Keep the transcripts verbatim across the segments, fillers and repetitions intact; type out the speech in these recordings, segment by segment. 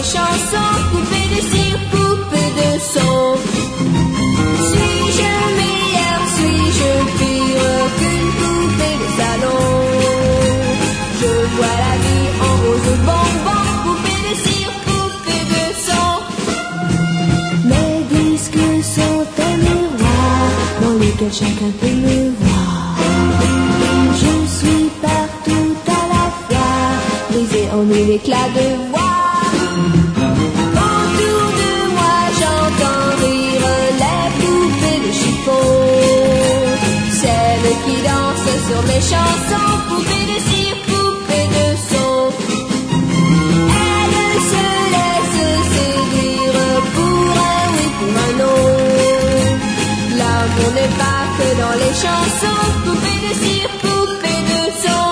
chansons, poupée de cire, poupée de son. Suis-je meilleure, suis-je pire qu'une poupée de salon? Je vois la vie en rose bonbon, poupée de cire, poupée de son. Mes disques sont un miroir dans lequel chacun peut me voir. Je suis partout à la fois, brisée en mille éclats de voix. Autour de moi j'entends rire les poupées de chiffon, celles qui dansent sur mes chansons, poupées de cire, poupées de son. Elles se laissent séduire pour un oui, pour un non. L'amour n'est pas que dans les chansons, poupées de cire, poupées de son.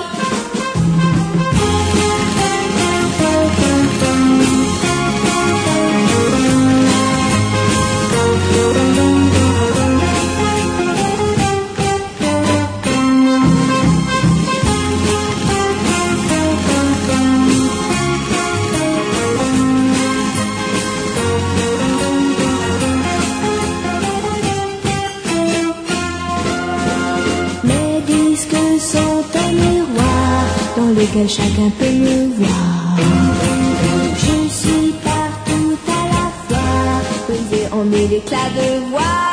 Lequel chacun peut me voir. Je suis partout à la fois, brisée en mille éclats de voix.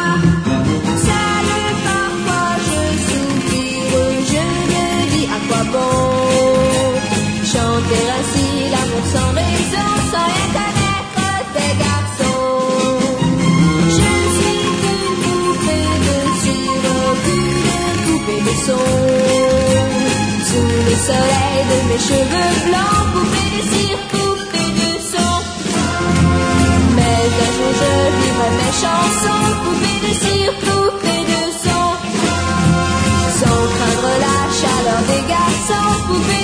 Seule parfois je soupire, je me dis à quoi bon chanter ainsi l'amour sans raison, sans rien connaître des garçons. Je suis qu'une poupée de cire, qu'une poupée de son. Sous le soleil de mes cheveux blancs, poupée de cire, poupée de son. Mais un jour je vivrai mes chansons, poupée de cire, poupée de son. Sans craindre la chaleur des garçons, poupée